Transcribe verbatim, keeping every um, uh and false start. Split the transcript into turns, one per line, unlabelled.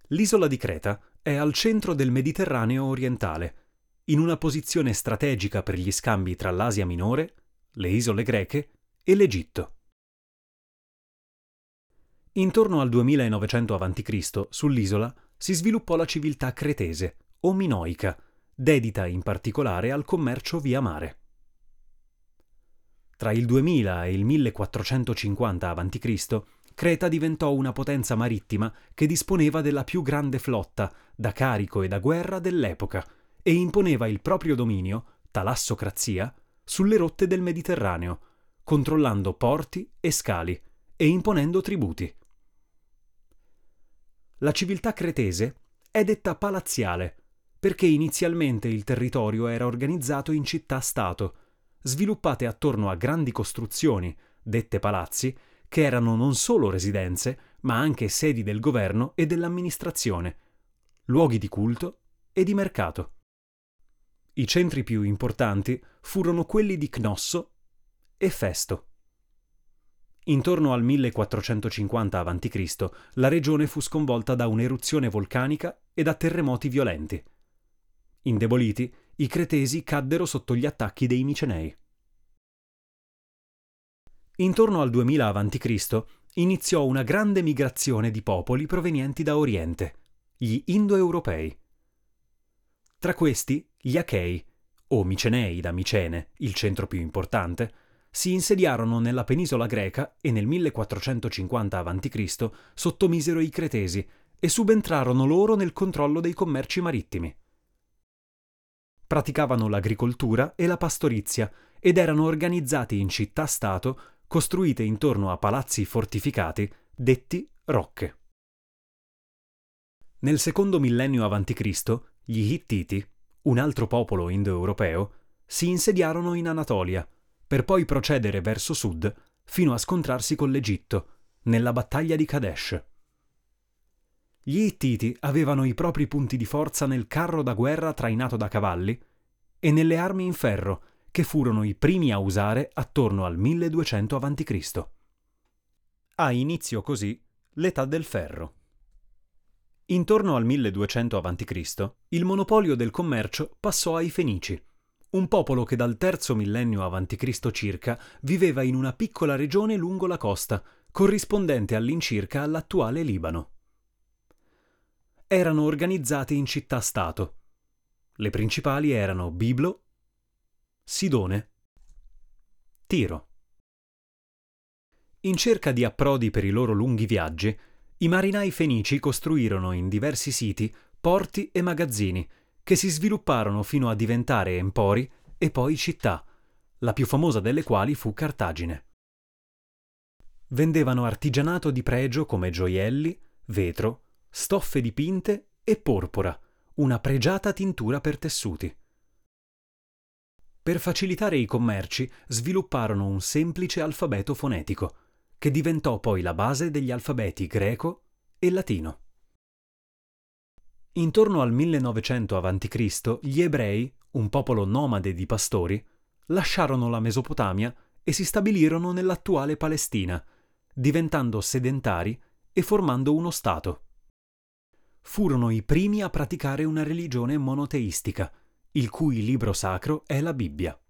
L'isola di Creta è al centro del Mediterraneo orientale, in una posizione strategica per gli scambi tra l'Asia Minore, le isole greche e l'Egitto. Intorno al duemilanovecento avanti Cristo sull'isola si sviluppò la civiltà cretese o minoica, dedita in particolare al commercio via mare. Tra il duemila e il millequattrocentocinquanta avanti Cristo Creta diventò una potenza marittima che disponeva della più grande flotta da carico e da guerra dell'epoca e imponeva il proprio dominio, talassocrazia, sulle rotte del Mediterraneo, controllando porti e scali e imponendo tributi. La civiltà cretese è detta palaziale perché inizialmente il territorio era organizzato in città-stato, sviluppate attorno a grandi costruzioni, dette palazzi, che erano non solo residenze, ma anche sedi del governo e dell'amministrazione, luoghi di culto e di mercato. I centri più importanti furono quelli di Cnosso e Festo. Intorno al millequattrocentocinquanta avanti Cristo la regione fu sconvolta da un'eruzione volcanica e da terremoti violenti. Indeboliti, i cretesi caddero sotto gli attacchi dei Micenei. Intorno al duemila avanti Cristo iniziò una grande migrazione di popoli provenienti da Oriente, gli indoeuropei. Tra questi, gli Achei, o Micenei da Micene, il centro più importante, si insediarono nella penisola greca e nel millequattrocentocinquanta avanti Cristo sottomisero i cretesi e subentrarono loro nel controllo dei commerci marittimi. Praticavano l'agricoltura e la pastorizia ed erano organizzati in città-stato costruite intorno a palazzi fortificati detti rocche. Nel secondo millennio avanti Cristo gli Hittiti, un altro popolo indoeuropeo, si insediarono in Anatolia, per poi procedere verso sud fino a scontrarsi con l'Egitto, nella battaglia di Kadesh. Gli Hittiti avevano i propri punti di forza nel carro da guerra trainato da cavalli e nelle armi in ferro, che furono i primi a usare attorno al milleduecento avanti Cristo. Ha inizio così l'età del ferro. Intorno al milleduecento avanti Cristo il monopolio del commercio passò ai Fenici, un popolo che dal terzo millennio avanti Cristo circa viveva in una piccola regione lungo la costa, corrispondente all'incirca all'attuale Libano. Erano organizzati in città-stato. Le principali erano Biblo, Sidone, Tiro. In cerca di approdi per i loro lunghi viaggi, i marinai fenici costruirono in diversi siti porti e magazzini che si svilupparono fino a diventare empori e poi città, la più famosa delle quali fu Cartagine. Vendevano artigianato di pregio come gioielli, vetro, stoffe dipinte e porpora, una pregiata tintura per tessuti. Per facilitare i commerci svilupparono un semplice alfabeto fonetico, che diventò poi la base degli alfabeti greco e latino. Intorno al millenovecento avanti Cristo gli ebrei, un popolo nomade di pastori, lasciarono la Mesopotamia e si stabilirono nell'attuale Palestina, diventando sedentari e formando uno stato. Furono i primi a praticare una religione monoteistica, il cui libro sacro è la Bibbia.